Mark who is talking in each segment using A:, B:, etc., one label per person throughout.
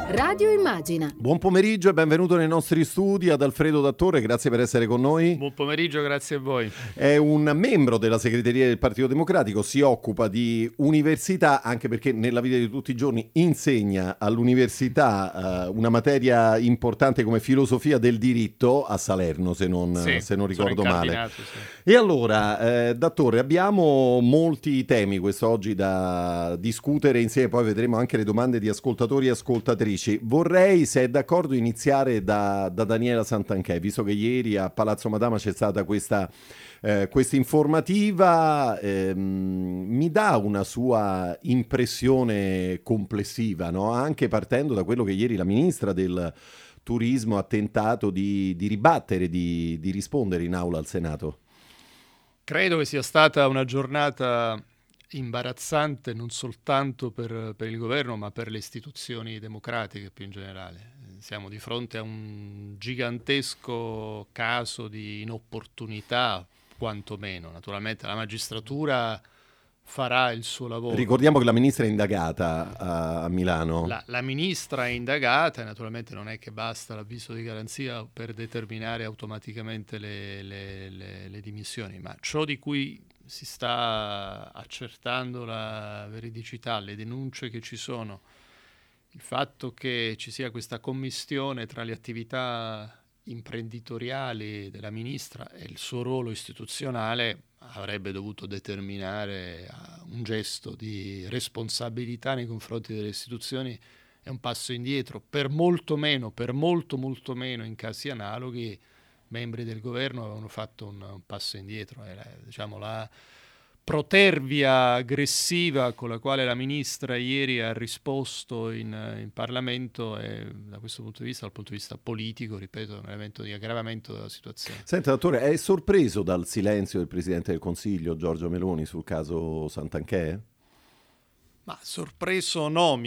A: Radio Immagina.
B: Buon pomeriggio e benvenuto nei nostri studi ad Alfredo Dattore, grazie per essere con noi.
C: Buon pomeriggio, grazie a voi.
B: È un membro della segreteria del Partito Democratico, si occupa di università, anche perché nella vita di tutti i giorni insegna all'università una materia importante come filosofia del diritto a Salerno, se non ricordo male. Sì. E allora, Dattore, abbiamo molti temi quest'oggi da discutere insieme, poi vedremo anche le domande di ascoltatori e ascoltatrici. Vorrei, se è d'accordo, iniziare da Daniela Santanchè, visto che ieri a Palazzo Madama c'è stata questa informativa. Mi dà una sua impressione complessiva, no? Anche partendo da quello che ieri la ministra del Turismo ha tentato di ribattere, di rispondere in aula al Senato.
C: Credo che sia stata una giornata imbarazzante non soltanto per il governo, ma per le istituzioni democratiche più in generale. Siamo di fronte a un gigantesco caso di inopportunità, quantomeno. Naturalmente la magistratura farà il suo lavoro.
B: Ricordiamo che la ministra è indagata a Milano.
C: La ministra è indagata e naturalmente non è che basta l'avviso di garanzia per determinare automaticamente le dimissioni, ma ciò di cui si sta accertando la veridicità, le denunce che ci sono, il fatto che ci sia questa commistione tra le attività imprenditoriali della ministra e il suo ruolo istituzionale avrebbe dovuto determinare un gesto di responsabilità nei confronti delle istituzioni e un passo indietro. Per molto meno in casi analoghi membri del governo avevano fatto un passo indietro. Diciamo, la protervia aggressiva con la quale la ministra ieri ha risposto in Parlamento è, da questo punto di vista, dal punto di vista politico, ripeto, un elemento di aggravamento della situazione.
B: Senta, dottore, è sorpreso dal silenzio del Presidente del Consiglio, Giorgia Meloni, sul caso Santanchè?
C: Ma sorpreso no,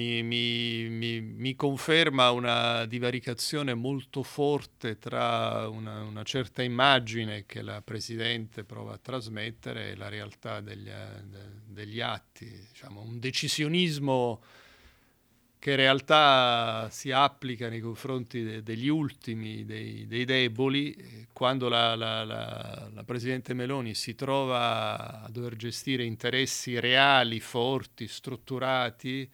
C: mi conferma una divaricazione molto forte tra una certa immagine che la Presidente prova a trasmettere e la realtà degli atti. Diciamo, un decisionismo che in realtà si applica nei confronti degli ultimi, dei deboli, quando la Presidente Meloni si trova a dover gestire interessi reali, forti, strutturati,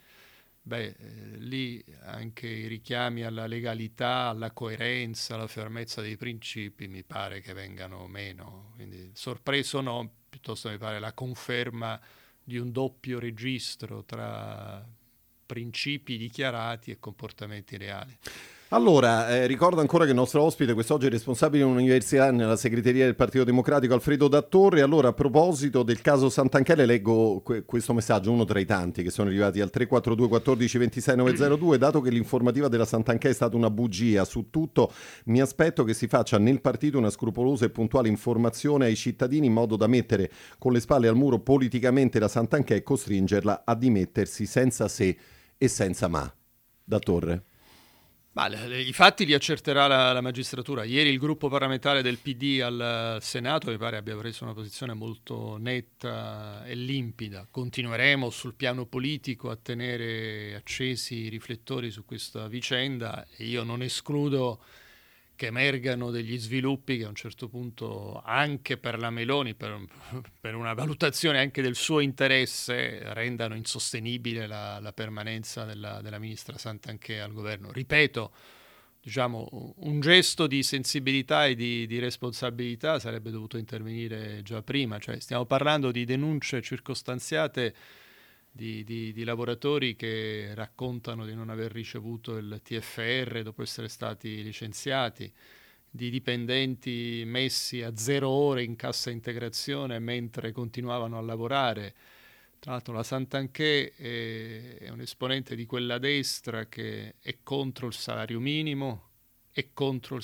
C: lì anche i richiami alla legalità, alla coerenza, alla fermezza dei principi mi pare che vengano meno. Quindi sorpreso no, piuttosto mi pare la conferma di un doppio registro tra principi dichiarati e comportamenti reali.
B: Allora, ricordo ancora che il nostro ospite quest'oggi è responsabile dell'università nella segreteria del Partito Democratico, Alfredo Dattore. Allora, a proposito del caso Santanchè, le leggo questo messaggio, uno tra i tanti che sono arrivati al 342 14 26 902. Dato che l'informativa della Santanchè è stata una bugia su tutto, mi aspetto che si faccia nel partito una scrupolosa e puntuale informazione ai cittadini in modo da mettere con le spalle al muro politicamente la Santanchè e costringerla a dimettersi senza se e senza ma. Dattore.
C: I fatti li accerterà la magistratura. Ieri il gruppo parlamentare del PD al Senato mi pare abbia preso una posizione molto netta e limpida. Continueremo sul piano politico a tenere accesi i riflettori su questa vicenda e io non escludo che emergano degli sviluppi che a un certo punto anche per la Meloni, per una valutazione anche del suo interesse, rendano insostenibile la permanenza della ministra Santanchè al governo. Ripeto, diciamo, un gesto di sensibilità e di responsabilità sarebbe dovuto intervenire già prima, cioè stiamo parlando di denunce circostanziate di lavoratori che raccontano di non aver ricevuto il TFR dopo essere stati licenziati, di dipendenti messi a 0 ore in cassa integrazione mentre continuavano a lavorare. Tra l'altro la Santanchè è un esponente di quella destra che è contro il salario minimo, è contro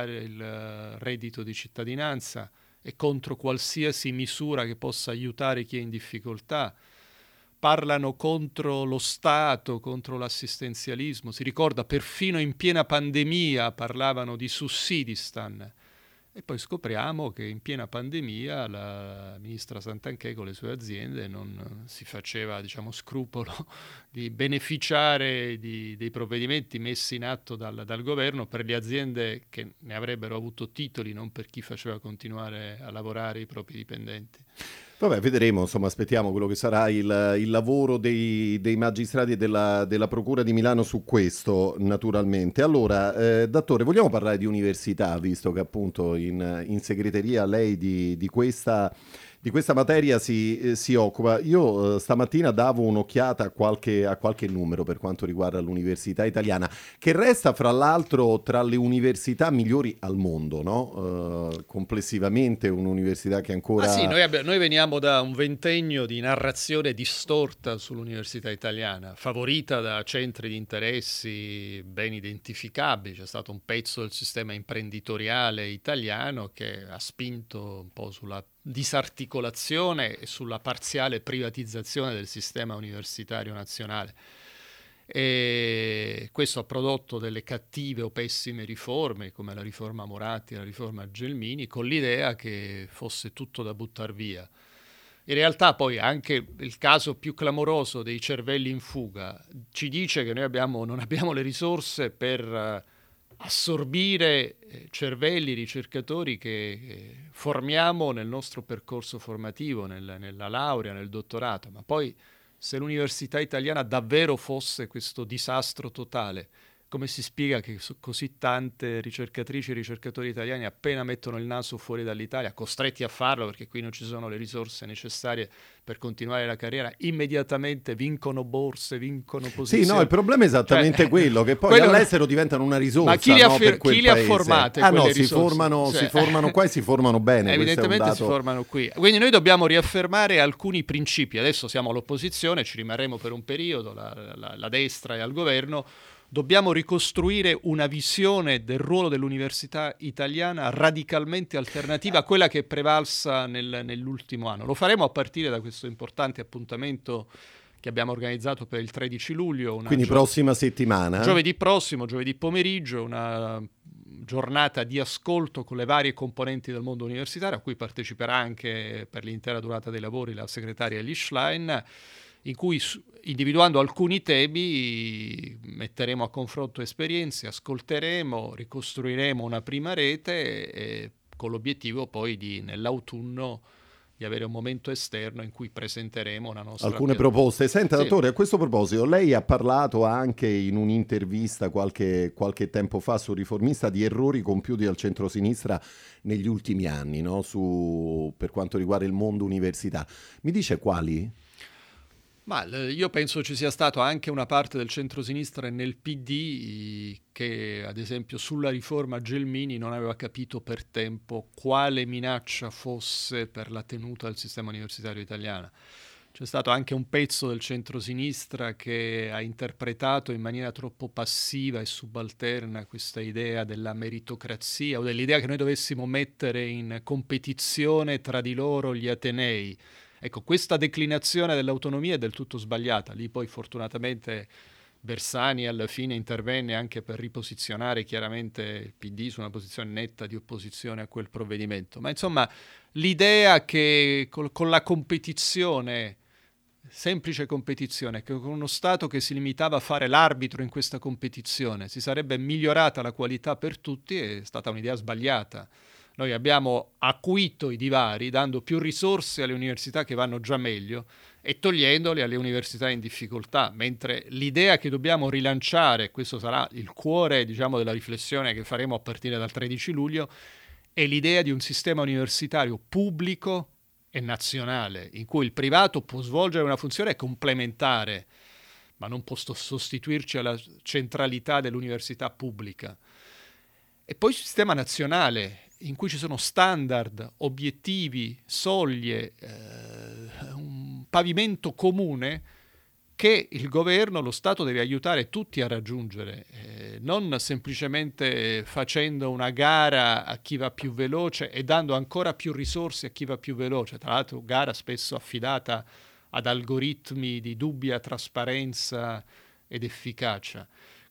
C: il reddito di cittadinanza, è contro qualsiasi misura che possa aiutare chi è in difficoltà. Parlano contro lo Stato, contro l'assistenzialismo. Si ricorda, perfino in piena pandemia parlavano di sussidistan. E poi scopriamo che in piena pandemia la ministra Santanchè con le sue aziende non si faceva, diciamo, scrupolo di beneficiare dei provvedimenti messi in atto dal governo per le aziende che ne avrebbero avuto titoli, non per chi faceva continuare a lavorare i propri dipendenti.
B: Vabbè, vedremo, insomma, aspettiamo quello che sarà il lavoro dei magistrati e della Procura di Milano su questo, naturalmente. Allora, Dattore, vogliamo parlare di università, visto che appunto in segreteria lei di questa materia si occupa. Io stamattina davo un'occhiata a qualche numero per quanto riguarda l'università italiana, che resta fra l'altro tra le università migliori al mondo, no? Complessivamente un'università che ancora...
C: Sì, noi veniamo da un ventennio di narrazione distorta sull'università italiana, favorita da centri di interessi ben identificabili. C'è stato un pezzo del sistema imprenditoriale italiano che ha spinto un po' sulla disarticolazione e sulla parziale privatizzazione del sistema universitario nazionale. E questo ha prodotto delle cattive o pessime riforme, come la riforma Moratti e la riforma Gelmini, con l'idea che fosse tutto da buttar via. In realtà poi anche il caso più clamoroso dei cervelli in fuga ci dice che noi non abbiamo le risorse per assorbire cervelli, ricercatori che formiamo nel nostro percorso formativo, nella laurea, nel dottorato, ma poi se l'università italiana davvero fosse questo disastro totale, come si spiega che così tante ricercatrici e ricercatori italiani appena mettono il naso fuori dall'Italia, costretti a farlo perché qui non ci sono le risorse necessarie per continuare la carriera, immediatamente vincono borse, vincono posizioni?
B: Sì, no, il problema è esattamente quello, che poi all'estero diventano una risorsa.
C: Ma chi li ha formate?
B: Si formano qua e si formano bene.
C: Evidentemente si formano qui. Quindi noi dobbiamo riaffermare alcuni principi. Adesso siamo all'opposizione, ci rimarremo per un periodo, la destra è al governo. Dobbiamo ricostruire una visione del ruolo dell'università italiana radicalmente alternativa a quella che è prevalsa nell'ultimo anno. Lo faremo a partire da questo importante appuntamento che abbiamo organizzato per il 13 luglio.
B: Quindi prossima settimana?
C: Giovedì pomeriggio, una giornata di ascolto con le varie componenti del mondo universitario, a cui parteciperà anche per l'intera durata dei lavori la segretaria Elie Schlein, in cui, individuando alcuni temi, metteremo a confronto esperienze, ascolteremo, ricostruiremo una prima rete e con l'obiettivo poi nell'autunno di avere un momento esterno in cui presenteremo una nostra...
B: Alcune proposte. Senta, Dattore, a questo proposito, lei ha parlato anche in un'intervista qualche tempo fa su Riformista di errori compiuti dal centrosinistra negli ultimi anni, no? Per quanto riguarda il mondo università. Mi dice quali?
C: Ma io penso ci sia stato anche una parte del centrosinistra nel PD che, ad esempio, sulla riforma Gelmini non aveva capito per tempo quale minaccia fosse per la tenuta del sistema universitario italiano. C'è stato anche un pezzo del centrosinistra che ha interpretato in maniera troppo passiva e subalterna questa idea della meritocrazia o dell'idea che noi dovessimo mettere in competizione tra di loro gli atenei. Ecco, questa declinazione dell'autonomia è del tutto sbagliata. Lì poi fortunatamente Bersani alla fine intervenne anche per riposizionare chiaramente il PD su una posizione netta di opposizione a quel provvedimento. Ma insomma, l'idea che con la competizione, semplice competizione, che con uno Stato che si limitava a fare l'arbitro in questa competizione si sarebbe migliorata la qualità per tutti è stata un'idea sbagliata. Noi abbiamo acuito i divari dando più risorse alle università che vanno già meglio e togliendole alle università in difficoltà, mentre l'idea che dobbiamo rilanciare, questo sarà il cuore, diciamo, della riflessione che faremo a partire dal 13 luglio, è l'idea di un sistema universitario pubblico e nazionale, in cui il privato può svolgere una funzione complementare, ma non può sostituirci alla centralità dell'università pubblica. E poi il sistema nazionale, in cui ci sono standard, obiettivi, soglie, un pavimento comune che il governo, lo Stato deve aiutare tutti a raggiungere, non semplicemente facendo una gara a chi va più veloce e dando ancora più risorse a chi va più veloce, tra l'altro gara spesso affidata ad algoritmi di dubbia trasparenza ed efficacia.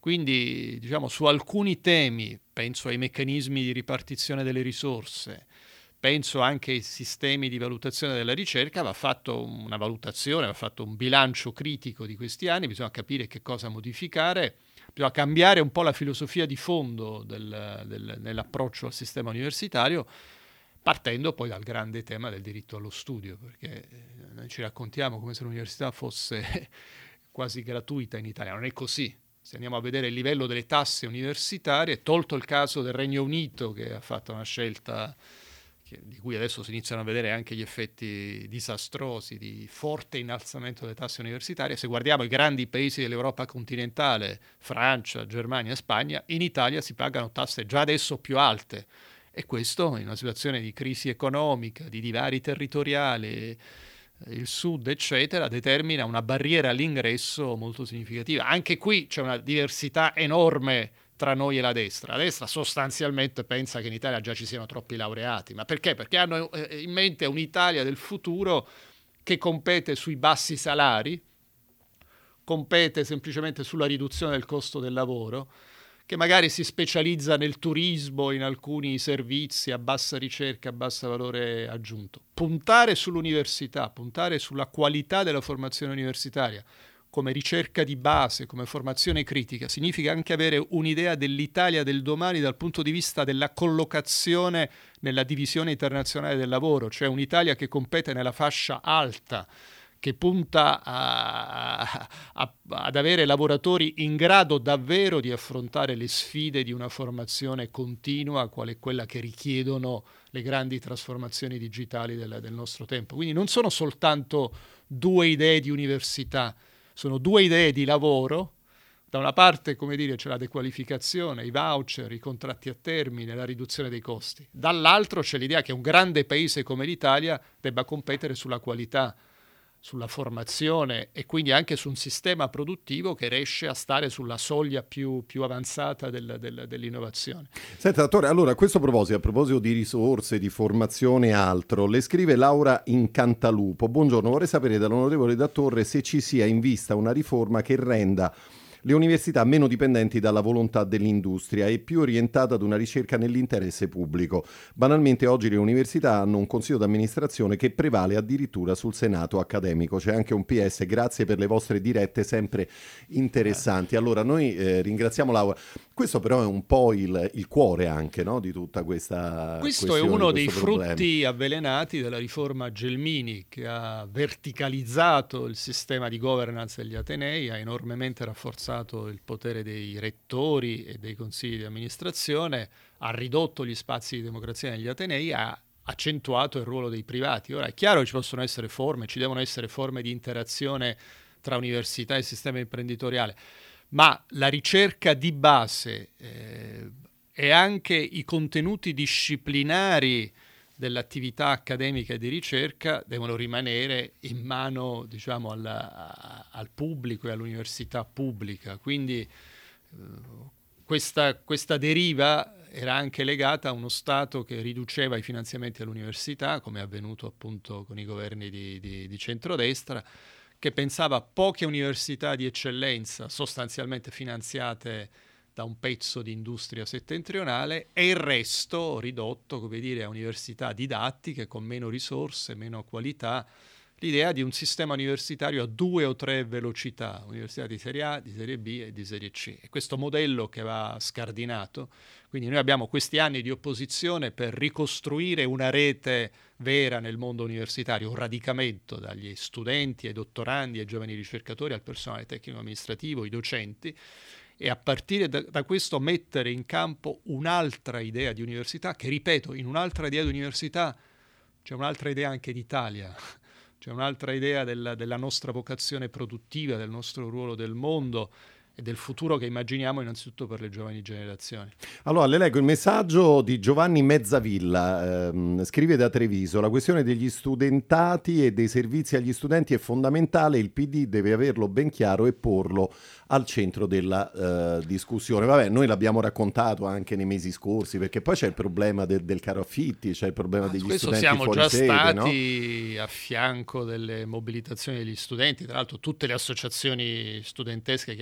C: Quindi, diciamo, su alcuni temi, penso ai meccanismi di ripartizione delle risorse, penso anche ai sistemi di valutazione della ricerca, va fatto una valutazione, va fatto un bilancio critico di questi anni, bisogna capire che cosa modificare, bisogna cambiare un po' la filosofia di fondo nell'approccio al sistema universitario, partendo poi dal grande tema del diritto allo studio, perché noi ci raccontiamo come se l'università fosse quasi gratuita in Italia, non è così. Se andiamo a vedere il livello delle tasse universitarie, tolto il caso del Regno Unito che ha fatto una scelta di cui adesso si iniziano a vedere anche gli effetti disastrosi di forte innalzamento delle tasse universitarie, se guardiamo i grandi paesi dell'Europa continentale, Francia, Germania, Spagna, in Italia si pagano tasse già adesso più alte, e questo in una situazione di crisi economica, di divari territoriali, il sud eccetera, determina una barriera all'ingresso molto significativa. Anche qui c'è una diversità enorme tra noi e la destra. La destra sostanzialmente pensa che in Italia già ci siano troppi laureati. Ma perché? Perché hanno in mente un'Italia del futuro che compete sui bassi salari, compete semplicemente sulla riduzione del costo del lavoro, che magari si specializza nel turismo, in alcuni servizi a bassa ricerca, a basso valore aggiunto. Puntare sull'università, puntare sulla qualità della formazione universitaria, come ricerca di base, come formazione critica, significa anche avere un'idea dell'Italia del domani dal punto di vista della collocazione nella divisione internazionale del lavoro, cioè un'Italia che compete nella fascia alta, che punta ad avere lavoratori in grado davvero di affrontare le sfide di una formazione continua, quale è quella che richiedono le grandi trasformazioni digitali del nostro tempo. Quindi non sono soltanto due idee di università, sono due idee di lavoro. Da una parte, come dire, c'è la dequalificazione, i voucher, i contratti a termine, la riduzione dei costi. Dall'altro c'è l'idea che un grande paese come l'Italia debba competere sulla qualità, sulla formazione e quindi anche su un sistema produttivo che riesce a stare sulla soglia più avanzata dell'innovazione.
B: Senta, dottore, allora a proposito di risorse, di formazione e altro, le scrive Laura in Cantalupo. Buongiorno, vorrei sapere dall'onorevole Da Torre se ci sia in vista una riforma che renda le università meno dipendenti dalla volontà dell'industria e più orientate ad una ricerca nell'interesse pubblico. Banalmente oggi le università hanno un consiglio d'amministrazione che prevale addirittura sul senato accademico. C'è anche un PS, grazie per le vostre dirette sempre interessanti. Allora noi ringraziamo Laura. Questo però è un po' il cuore anche, no, di tutta questa
C: Questo è uno dei frutti avvelenati della riforma Gelmini, che ha verticalizzato il sistema di governance degli atenei, ha enormemente rafforzato il potere dei rettori e dei consigli di amministrazione, ha ridotto gli spazi di democrazia negli atenei, ha accentuato il ruolo dei privati. Ora è chiaro che ci possono essere forme, ci devono essere forme di interazione tra università e sistema imprenditoriale, ma la ricerca di base e anche i contenuti disciplinari dell'attività accademica e di ricerca devono rimanere in mano, diciamo, al pubblico e all'università pubblica. Quindi questa deriva era anche legata a uno Stato che riduceva i finanziamenti all'università, come è avvenuto appunto con i governi di centrodestra, che pensava a poche università di eccellenza sostanzialmente finanziate da un pezzo di industria settentrionale e il resto ridotto, come dire, a università didattiche con meno risorse, meno qualità. L'idea di un sistema universitario a 2 o 3 velocità, università di serie A, di serie B e di serie C. E questo modello che va scardinato. Quindi noi abbiamo questi anni di opposizione per ricostruire una rete vera nel mondo universitario, un radicamento dagli studenti ai dottorandi, ai giovani ricercatori, al personale tecnico-amministrativo, i docenti, e a partire da questo mettere in campo un'altra idea di università, che ripeto, in un'altra idea di università c'è un'altra idea anche d'Italia, c'è un'altra idea della nostra vocazione produttiva, del nostro ruolo del mondo e del futuro che immaginiamo innanzitutto per le giovani generazioni.
B: Allora, le leggo il messaggio di Giovanni Mezzavilla, scrive da Treviso: la questione degli studentati e dei servizi agli studenti è fondamentale, il PD deve averlo ben chiaro e porlo al centro della discussione. Vabbè, noi l'abbiamo raccontato anche nei mesi scorsi, perché poi c'è il problema del caro affitti, c'è il problema degli studenti fuori sede.
C: Siamo già stati a fianco delle mobilitazioni degli studenti, tra l'altro tutte le associazioni studentesche che hanno promosso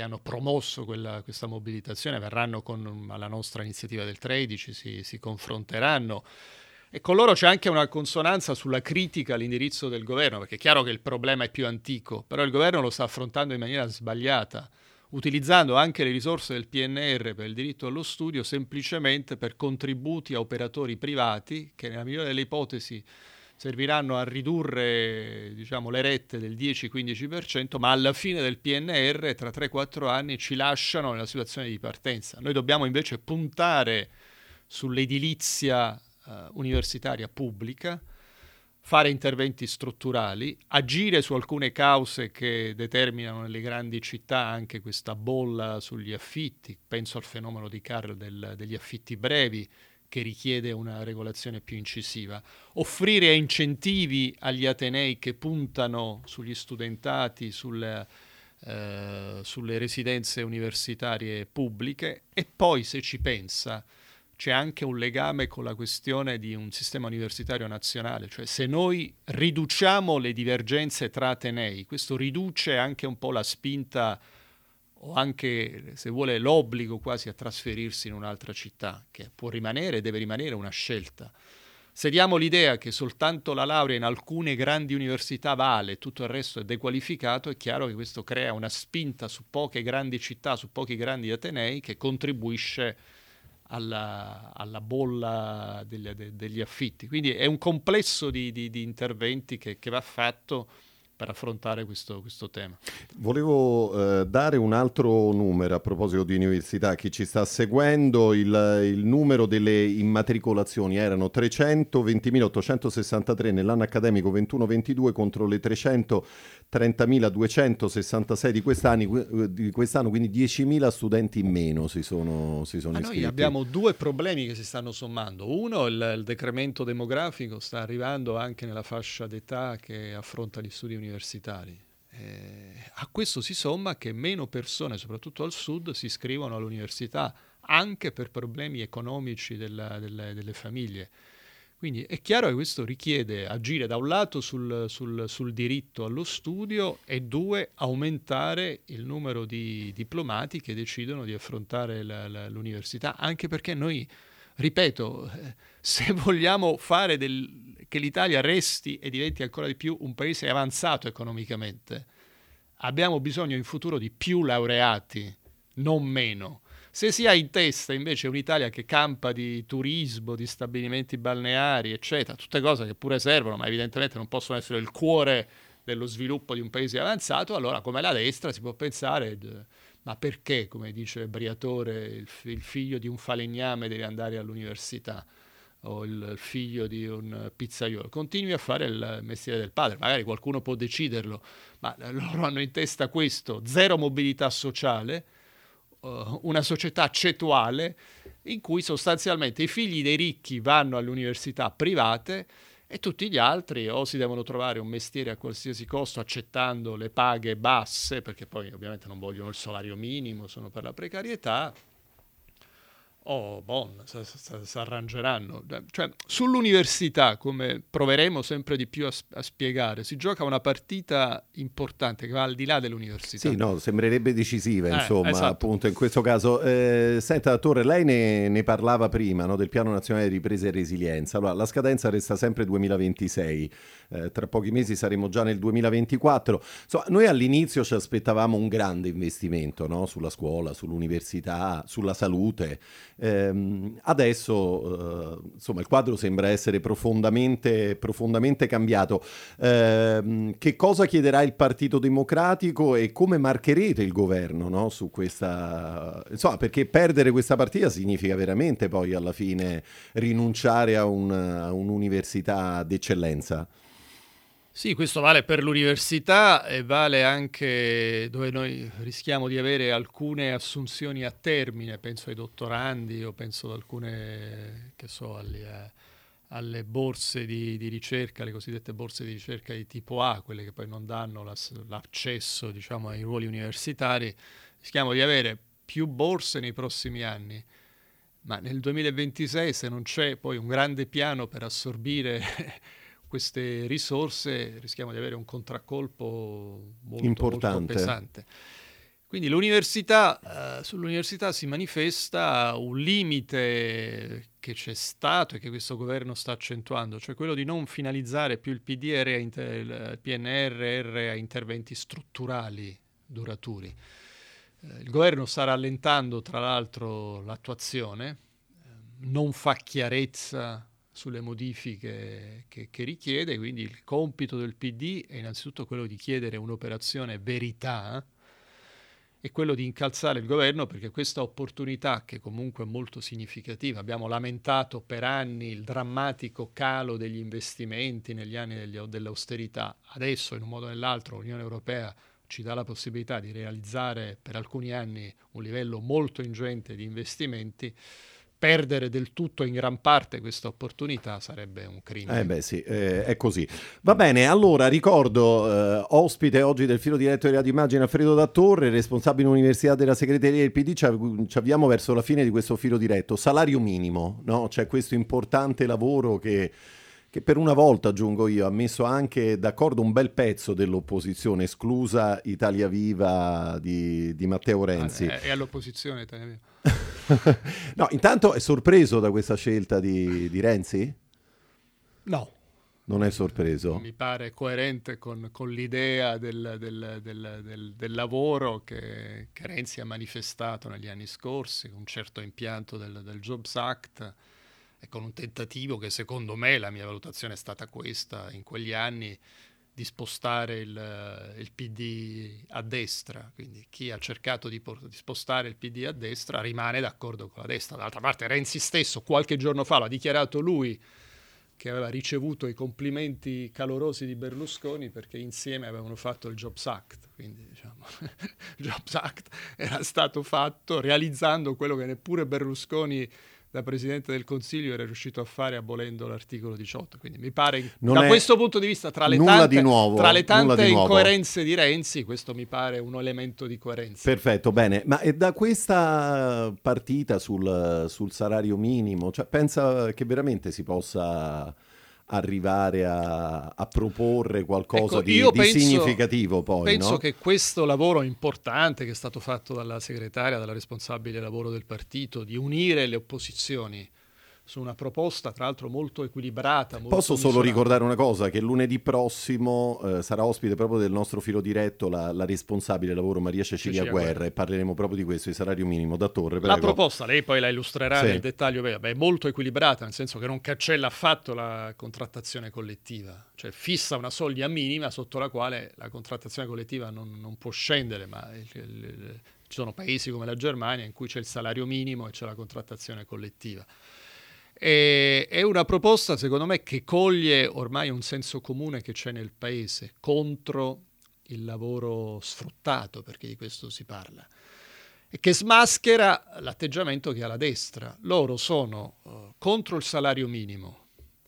C: promosso questa mobilitazione, verranno alla nostra iniziativa del 13, si confronteranno. E con loro c'è anche una consonanza sulla critica all'indirizzo del governo, perché è chiaro che il problema è più antico, però il governo lo sta affrontando in maniera sbagliata, utilizzando anche le risorse del PNR per il diritto allo studio semplicemente per contributi a operatori privati che nella migliore delle ipotesi serviranno a ridurre, diciamo, le rette del 10-15%, ma alla fine del PNR, tra 3-4 anni, ci lasciano nella situazione di partenza. Noi dobbiamo invece puntare sull'edilizia universitaria pubblica, fare interventi strutturali, agire su alcune cause che determinano nelle grandi città anche questa bolla sugli affitti. Penso al fenomeno di Carl degli affitti brevi, che richiede una regolazione più incisiva. Offrire incentivi agli atenei che puntano sugli studentati, sulle residenze universitarie pubbliche, e poi, se ci pensa, c'è anche un legame con la questione di un sistema universitario nazionale, cioè se noi riduciamo le divergenze tra atenei, questo riduce anche un po' la spinta o anche, se vuole, l'obbligo quasi a trasferirsi in un'altra città, che può rimanere e deve rimanere una scelta. Se diamo l'idea che soltanto la laurea in alcune grandi università vale, tutto il resto è dequalificato, è chiaro che questo crea una spinta su poche grandi città, su pochi grandi atenei, che contribuisce alla bolla degli affitti. Quindi è un complesso di interventi che va fatto per affrontare questo tema.
B: Volevo dare un altro numero a proposito di università. Chi ci sta seguendo, il numero delle immatricolazioni erano 320.863 nell'anno accademico 21-22 contro le 330.266 di quest'anno, quindi 10.000 studenti in meno si sono iscritti.
C: Noi abbiamo due problemi che si stanno sommando. Uno, il decremento demografico sta arrivando anche nella fascia d'età che affronta gli studi universitari. A questo si somma che meno persone, soprattutto al sud, si iscrivono all'università anche per problemi economici delle famiglie. Quindi è chiaro che questo richiede agire da un lato sul diritto allo studio e due, aumentare il numero di diplomati che decidono di affrontare l'università, anche perché noi, ripeto, se vogliamo fare che l'Italia resti e diventi ancora di più un paese avanzato economicamente, abbiamo bisogno in futuro di più laureati, non meno. Se si ha in testa invece un'Italia che campa di turismo, di stabilimenti balneari, eccetera, tutte cose che pure servono, ma evidentemente non possono essere il cuore dello sviluppo di un paese avanzato, allora come la destra si può pensare, ma perché, come dice Briatore, il figlio di un falegname deve andare all'università? O il figlio di un pizzaiolo, continui a fare il mestiere del padre, magari qualcuno può deciderlo, ma loro hanno in testa questo: zero mobilità sociale, una società cetuale in cui sostanzialmente i figli dei ricchi vanno alle università private e tutti gli altri o si devono trovare un mestiere a qualsiasi costo accettando le paghe basse, perché poi ovviamente non vogliono il salario minimo, sono per la precarietà, si arrangeranno. Cioè, sull'università, come proveremo sempre di più a spiegare, si gioca una partita importante che va al di là dell'università.
B: Sì, no, sembrerebbe decisiva, insomma,
C: esatto.
B: Appunto in questo caso. Senta, Torre, lei ne parlava prima, no, del Piano Nazionale di Ripresa e Resilienza. Allora, la scadenza resta sempre 2026, tra pochi mesi saremo già nel 2024. Insomma, noi all'inizio ci aspettavamo un grande investimento, no, sulla scuola, sull'università, sulla salute. Adesso insomma il quadro sembra essere profondamente cambiato. Che cosa chiederà il Partito Democratico e come marcherete il governo, no, su questa, insomma, perché perdere questa partita significa veramente poi alla fine rinunciare a un'università d'eccellenza.
C: Sì, questo vale per l'università e vale anche dove noi rischiamo di avere alcune assunzioni a termine, penso ai dottorandi o penso ad alcune, alle borse di ricerca, le cosiddette borse di ricerca di tipo A, quelle che poi non danno l'accesso, diciamo, ai ruoli universitari. Rischiamo di avere più borse nei prossimi anni, ma nel 2026, se non c'è poi un grande piano per assorbire queste risorse, rischiamo di avere un contraccolpo molto pesante. Quindi l'università, sull'università si manifesta un limite che c'è stato e che questo governo sta accentuando, cioè quello di non finalizzare più il il PNRR a interventi strutturali duraturi. Il governo sta rallentando tra l'altro l'attuazione, non fa chiarezza sulle modifiche che richiede, quindi il compito del PD è innanzitutto quello di chiedere un'operazione verità e quello di incalzare il governo, perché questa opportunità, che comunque è molto significativa, abbiamo lamentato per anni il drammatico calo degli investimenti negli anni dell'austerità, adesso in un modo o nell'altro l'Unione Europea ci dà la possibilità di realizzare per alcuni anni un livello molto ingente di investimenti. Perdere del tutto in gran parte questa opportunità sarebbe un crimine.
B: Beh sì, è così. Va bene, allora ricordo ospite oggi del filo diretto di Radio Immagine Alfredo Dattore, responsabile università della segreteria del PD. Ci avviamo verso la fine di questo filo diretto. Salario minimo, no? C'è questo importante lavoro che per una volta, aggiungo io, ha messo anche d'accordo un bel pezzo dell'opposizione, esclusa Italia Viva di Matteo Renzi.
C: È all'opposizione Italia Viva.
B: No, intanto è sorpreso da questa scelta di Renzi?
C: No.
B: Non è sorpreso?
C: Mi pare coerente con l'idea del lavoro che Renzi ha manifestato negli anni scorsi, con un certo impianto del Jobs Act e con un tentativo che secondo me, la mia valutazione è stata questa, in quegli anni di spostare il PD a destra, quindi chi ha cercato di spostare il PD a destra rimane d'accordo con la destra. D'altra parte Renzi stesso qualche giorno fa l'ha dichiarato lui, che aveva ricevuto i complimenti calorosi di Berlusconi perché insieme avevano fatto il Jobs Act, quindi diciamo il Jobs Act era stato fatto realizzando quello che neppure Berlusconi da Presidente del Consiglio era riuscito a fare abolendo l'articolo 18, quindi mi pare da questo punto di vista tra le tante incoerenze di Renzi questo mi pare un elemento di coerenza.
B: Perfetto, bene, ma da questa partita sul salario minimo, cioè, pensa che veramente si possa arrivare a proporre qualcosa di significativo poi?
C: Penso che questo lavoro importante che è stato fatto dalla segretaria, dalla responsabile lavoro del partito, di unire le opposizioni su una proposta tra l'altro molto equilibrata.
B: Posso solo ricordare una cosa, che lunedì prossimo sarà ospite proprio del nostro filo diretto la responsabile lavoro Maria Cecilia Guerra e parleremo proprio di questo, di salario minimo. Dattore, prego.
C: La proposta, lei poi la illustrerà nel dettaglio, è molto equilibrata, nel senso che non cancella affatto la contrattazione collettiva, cioè fissa una soglia minima sotto la quale la contrattazione collettiva non può scendere, ma ci sono paesi come la Germania in cui c'è il salario minimo e c'è la contrattazione collettiva. È una proposta, secondo me, che coglie ormai un senso comune che c'è nel paese contro il lavoro sfruttato, perché di questo si parla, e che smaschera l'atteggiamento che ha la destra. Loro sono contro il salario minimo,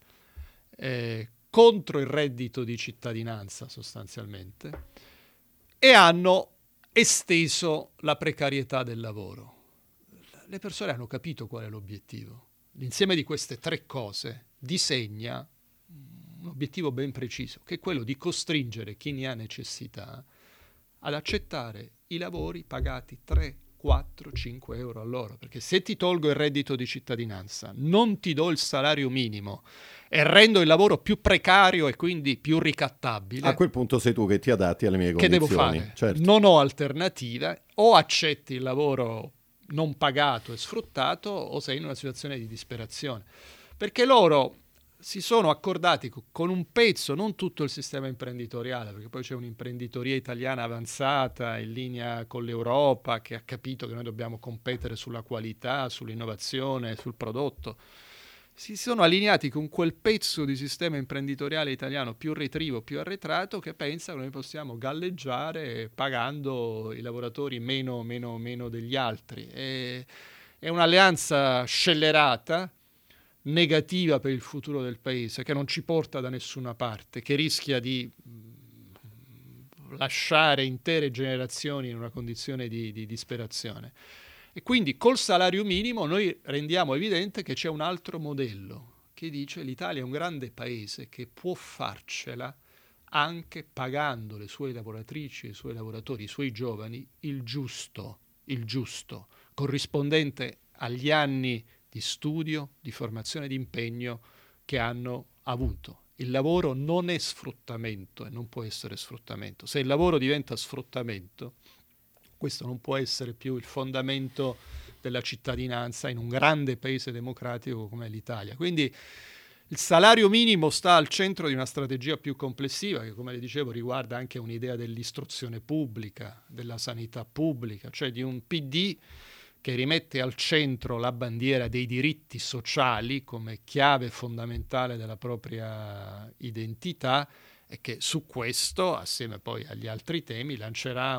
C: contro il reddito di cittadinanza sostanzialmente, e hanno esteso la precarietà del lavoro. Le persone hanno capito qual è l'obiettivo. L'insieme di queste tre cose disegna un obiettivo ben preciso, che è quello di costringere chi ne ha necessità ad accettare i lavori pagati 3, 4, 5 euro all'ora. Perché se ti tolgo il reddito di cittadinanza, non ti do il salario minimo e rendo il lavoro più precario e quindi più ricattabile,
B: a quel punto sei tu che ti adatti alle mie condizioni.
C: Che devo fare?
B: Certo.
C: Non ho alternativa, o accetti il lavoro non pagato e sfruttato o sei in una situazione di disperazione, perché loro si sono accordati con un pezzo, non tutto il sistema imprenditoriale, perché poi c'è un'imprenditoria italiana avanzata in linea con l'Europa che ha capito che noi dobbiamo competere sulla qualità, sull'innovazione, sul prodotto. Si sono allineati con quel pezzo di sistema imprenditoriale italiano più retrivo, più arretrato, che pensa che noi possiamo galleggiare pagando i lavoratori meno degli altri. È un'alleanza scellerata, negativa per il futuro del paese, che non ci porta da nessuna parte, che rischia di lasciare intere generazioni in una condizione di disperazione. E quindi col salario minimo noi rendiamo evidente che c'è un altro modello che dice l'Italia è un grande paese che può farcela anche pagando le sue lavoratrici, i suoi lavoratori, i suoi giovani il giusto, corrispondente agli anni di studio, di formazione, di impegno che hanno avuto. Il lavoro non è sfruttamento e non può essere sfruttamento. Se il lavoro diventa sfruttamento, questo non può essere più il fondamento della cittadinanza in un grande paese democratico come l'Italia. Quindi il salario minimo sta al centro di una strategia più complessiva che, come le dicevo, riguarda anche un'idea dell'istruzione pubblica, della sanità pubblica, cioè di un PD che rimette al centro la bandiera dei diritti sociali come chiave fondamentale della propria identità e che su questo, assieme poi agli altri temi, lancerà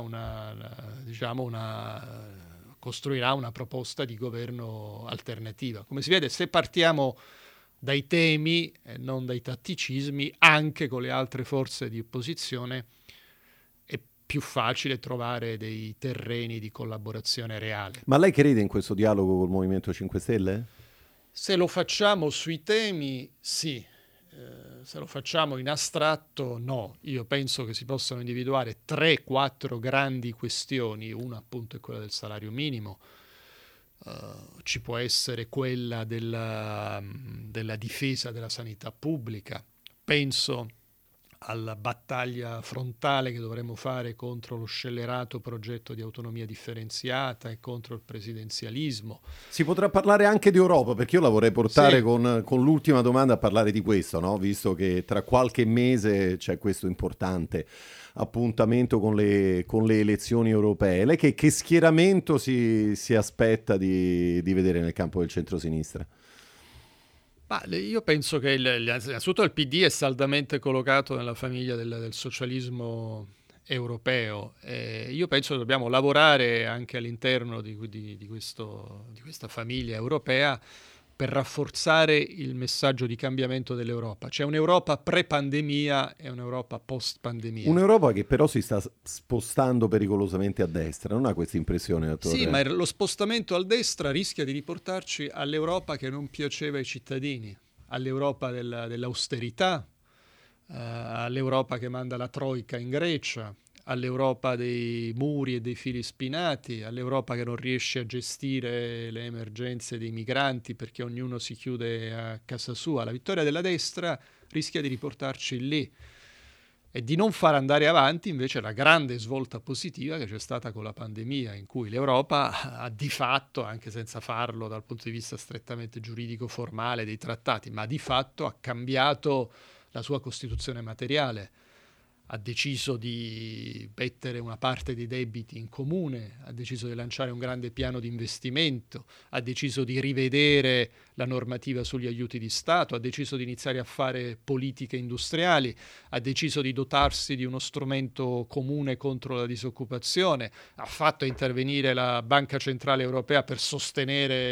C: costruirà una proposta di governo alternativa. Come si vede, se partiamo dai temi e non dai tatticismi, anche con le altre forze di opposizione è più facile trovare dei terreni di collaborazione reale.
B: Ma lei crede in questo dialogo col Movimento 5 Stelle?
C: Se lo facciamo sui temi, sì. Se lo facciamo in astratto, no. Io penso che si possano individuare 3-4 grandi questioni. Una appunto è quella del salario minimo. Ci può essere quella della difesa della sanità pubblica. Penso alla battaglia frontale che dovremmo fare contro lo scellerato progetto di autonomia differenziata e contro il presidenzialismo.
B: Si potrà parlare anche di Europa, perché io la vorrei portare con l'ultima domanda a parlare di questo, no? Visto che tra qualche mese c'è questo importante appuntamento con le elezioni europee. Lei che schieramento si aspetta di vedere nel campo del centro-sinistra?
C: Ma io penso che innanzitutto il PD è saldamente collocato nella famiglia del socialismo europeo. Io penso che dobbiamo lavorare anche all'interno di questa famiglia europea per rafforzare il messaggio di cambiamento dell'Europa. C'è un'Europa pre-pandemia e un'Europa post-pandemia.
B: Un'Europa che però si sta spostando pericolosamente a destra, non ha questa impressione, dottore?
C: Sì, ma lo spostamento a destra rischia di riportarci all'Europa che non piaceva ai cittadini, all'Europa dell'austerità, all'Europa che manda la troika in Grecia, all'Europa dei muri e dei fili spinati, all'Europa che non riesce a gestire le emergenze dei migranti perché ognuno si chiude a casa sua. La vittoria della destra rischia di riportarci lì e di non far andare avanti invece la grande svolta positiva che c'è stata con la pandemia, in cui l'Europa ha di fatto, anche senza farlo dal punto di vista strettamente giuridico formale dei trattati, ma di fatto ha cambiato la sua costituzione materiale. Ha deciso di mettere una parte dei debiti in comune, ha deciso di lanciare un grande piano di investimento, ha deciso di rivedere la normativa sugli aiuti di Stato, ha deciso di iniziare a fare politiche industriali, ha deciso di dotarsi di uno strumento comune contro la disoccupazione, ha fatto intervenire la Banca Centrale Europea per sostenere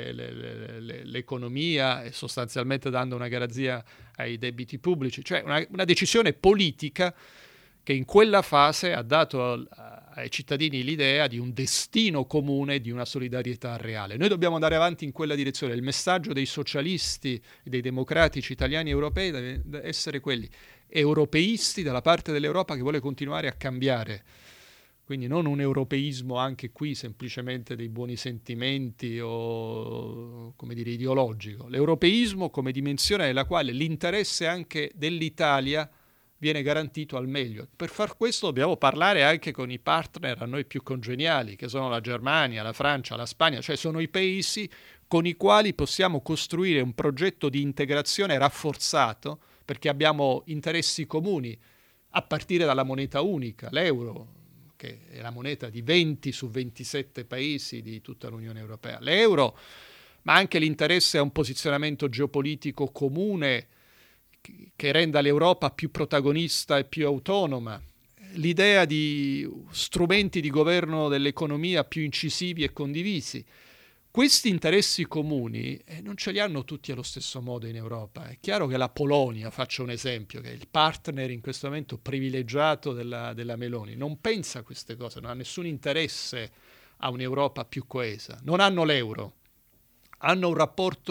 C: l'economia e sostanzialmente dando una garanzia ai debiti pubblici, cioè una decisione politica che in quella fase ha dato ai cittadini l'idea di un destino comune, di una solidarietà reale. Noi dobbiamo andare avanti in quella direzione. Il messaggio dei socialisti e dei democratici italiani e europei deve essere quelli europeisti dalla parte dell'Europa che vuole continuare a cambiare. Quindi non un europeismo anche qui semplicemente dei buoni sentimenti o, come dire, ideologico. L'europeismo come dimensione nella quale l'interesse anche dell'Italia viene garantito al meglio. Per far questo dobbiamo parlare anche con i partner a noi più congeniali, che sono la Germania, la Francia, la Spagna, cioè sono i paesi con i quali possiamo costruire un progetto di integrazione rafforzato perché abbiamo interessi comuni, a partire dalla moneta unica, l'euro, che è la moneta di 20 su 27 paesi di tutta l'Unione Europea. L'euro, ma anche l'interesse a un posizionamento geopolitico comune che renda l'Europa più protagonista e più autonoma, l'idea di strumenti di governo dell'economia più incisivi e condivisi. Questi interessi comuni non ce li hanno tutti allo stesso modo in Europa. È chiaro che la Polonia, faccio un esempio, che è il partner in questo momento privilegiato della Meloni, non pensa a queste cose, non ha nessun interesse a un'Europa più coesa. Non hanno l'euro, hanno un rapporto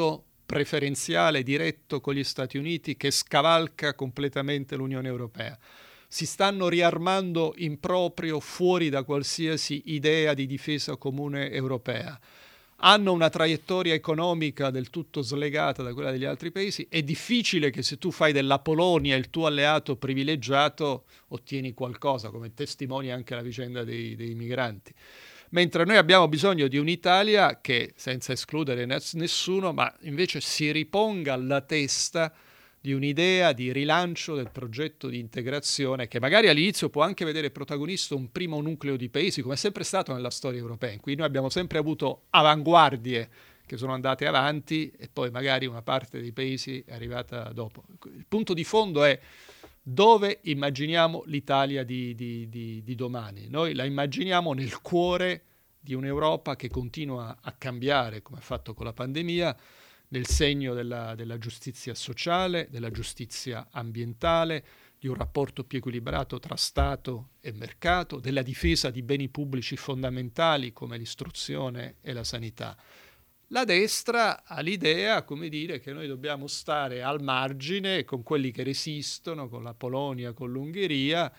C: preferenziale diretto con gli Stati Uniti che scavalca completamente l'Unione Europea. Si stanno riarmando in proprio fuori da qualsiasi idea di difesa comune europea. Hanno una traiettoria economica del tutto slegata da quella degli altri paesi. È difficile che se tu fai della Polonia il tuo alleato privilegiato ottieni qualcosa, come testimonia anche la vicenda dei migranti. Mentre noi abbiamo bisogno di un'Italia che, senza escludere nessuno, ma invece si riponga alla testa di un'idea di rilancio del progetto di integrazione che magari all'inizio può anche vedere protagonista un primo nucleo di paesi, come è sempre stato nella storia europea, in cui noi abbiamo sempre avuto avanguardie che sono andate avanti e poi magari una parte dei paesi è arrivata dopo. Il punto di fondo è dove immaginiamo l'Italia di domani. Noi la immaginiamo nel cuore di un'Europa che continua a cambiare, come ha fatto con la pandemia, nel segno della giustizia sociale, della giustizia ambientale, di un rapporto più equilibrato tra Stato e mercato, della difesa di beni pubblici fondamentali come l'istruzione e la sanità. La destra ha l'idea, come dire, che noi dobbiamo stare al margine con quelli che resistono, con la Polonia, con l'Ungheria,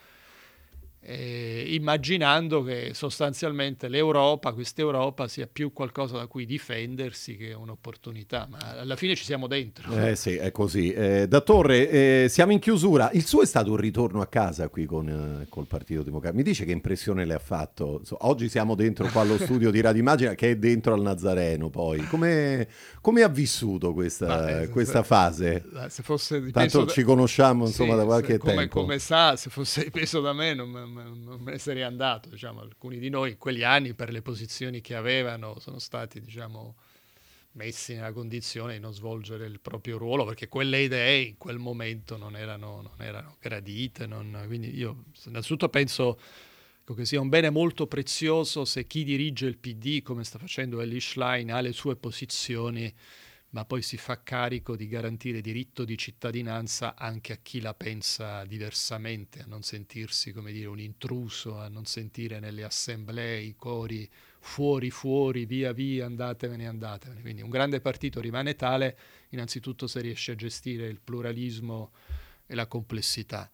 C: immaginando che sostanzialmente questa Europa sia più qualcosa da cui difendersi che un'opportunità, ma alla fine ci siamo dentro.
B: Sì, è così. Da Torre, siamo in chiusura. Il suo è stato un ritorno a casa qui col Partito Democratico. Mi dice che impressione le ha fatto? Oggi siamo dentro qua allo studio di Radio Immagina, che è dentro al Nazareno poi. Come ha vissuto questa fase?
C: Se fosse
B: tanto ci conosciamo insomma da qualche tempo.
C: Come sa, se fosse dipeso da me non me ne sarei andato. Diciamo, alcuni di noi in quegli anni, per le posizioni che avevano, sono stati, diciamo, messi nella condizione di non svolgere il proprio ruolo, perché quelle idee in quel momento non erano gradite. Quindi io innanzitutto penso che sia un bene molto prezioso se chi dirige il PD, come sta facendo Elly Schlein, ha le sue posizioni, ma poi si fa carico di garantire diritto di cittadinanza anche a chi la pensa diversamente, a non sentirsi, come dire, un intruso, a non sentire nelle assemblee i cori fuori, via, andatevene. Quindi un grande partito rimane tale innanzitutto se riesce a gestire il pluralismo e la complessità.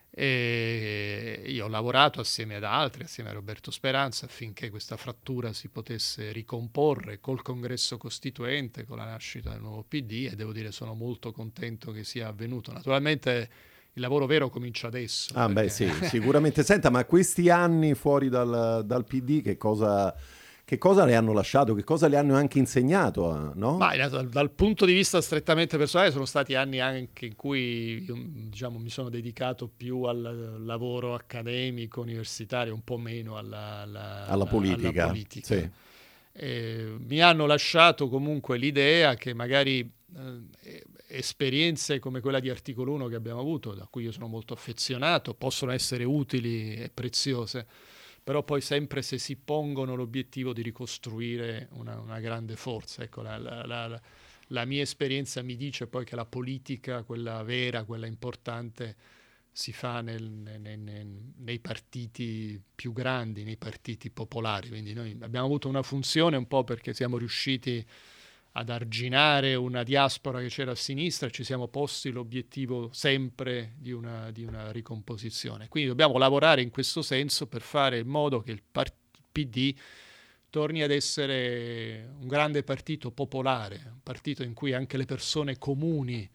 C: E io ho lavorato assieme ad altri, assieme a Roberto Speranza, affinché questa frattura si potesse ricomporre col congresso costituente, con la nascita del nuovo PD, e devo dire sono molto contento che sia avvenuto. Naturalmente il lavoro vero comincia adesso.
B: Beh sì, sicuramente. Senta, ma questi anni fuori dal PD che cosa le hanno lasciato, che cosa le hanno anche insegnato, no?
C: Ma dal punto di vista strettamente personale sono stati anni anche in cui io, diciamo, mi sono dedicato più al lavoro accademico, universitario, un po' meno alla politica.
B: Sì.
C: Mi hanno lasciato comunque l'idea che magari esperienze come quella di Articolo 1 che abbiamo avuto, da cui io sono molto affezionato, possono essere utili e preziose, però poi sempre se si pongono l'obiettivo di ricostruire una grande forza. Ecco, la mia esperienza mi dice poi che la politica, quella vera, quella importante, si fa nei partiti più grandi, nei partiti popolari. Quindi noi abbiamo avuto una funzione un po' perché siamo riusciti ad arginare una diaspora che c'era a sinistra e ci siamo posti l'obiettivo sempre di una ricomposizione. Quindi dobbiamo lavorare in questo senso per fare in modo che il PD torni ad essere un grande partito popolare, un partito in cui anche le persone comuni,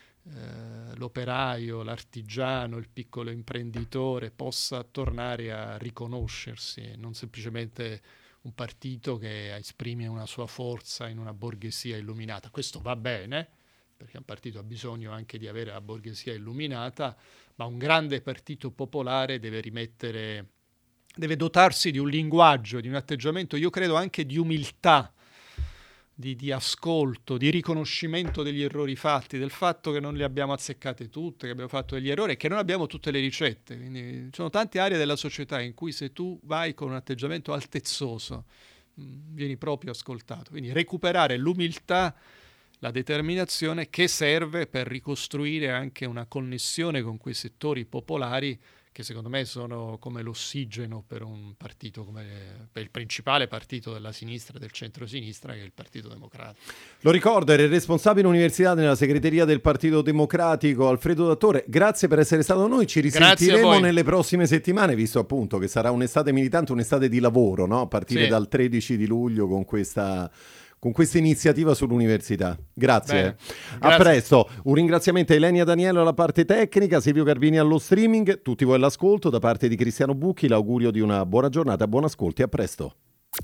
C: l'operaio, l'artigiano, il piccolo imprenditore possa tornare a riconoscersi, non semplicemente un partito che esprime una sua forza in una borghesia illuminata. Questo va bene, perché un partito ha bisogno anche di avere la borghesia illuminata, ma un grande partito popolare deve dotarsi di un linguaggio, di un atteggiamento, io credo anche di umiltà, di ascolto, di riconoscimento degli errori fatti, del fatto che non li abbiamo azzeccate tutte, che abbiamo fatto degli errori e che non abbiamo tutte le ricette. Quindi ci sono tante aree della società in cui se tu vai con un atteggiamento altezzoso vieni proprio ascoltato. Quindi recuperare l'umiltà, la determinazione che serve per ricostruire anche una connessione con quei settori popolari che secondo me sono come l'ossigeno per un partito per il principale partito della sinistra e del centro-sinistra, che è il Partito Democratico.
B: Lo ricordo, era il responsabile università nella segreteria del Partito Democratico, Alfredo Dattore. Grazie per essere stato con noi, ci risentiremo nelle prossime settimane, visto appunto che sarà un'estate militante, un'estate di lavoro, no? A partire dal 13 di luglio con questa iniziativa sull'università. Grazie. A presto. Un ringraziamento a Elenia Daniello alla parte tecnica, Silvio Garbini allo streaming, tutti voi all'ascolto. Da parte di Cristiano Bucchi l'augurio di una buona giornata, buon ascolto e a presto.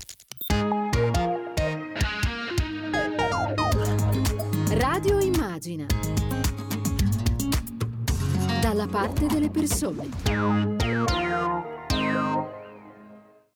A: Radio Immagina, dalla parte delle persone.